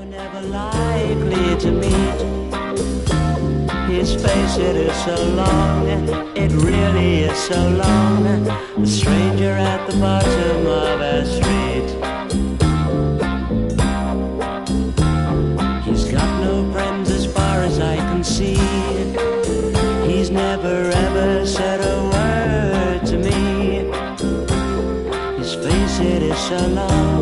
Never likely to meet. His face, it is so long, it really is so long. A stranger at the bottom of a street. He's got no friends as far as I can see. He's never ever said a word to me. His face, it is so long,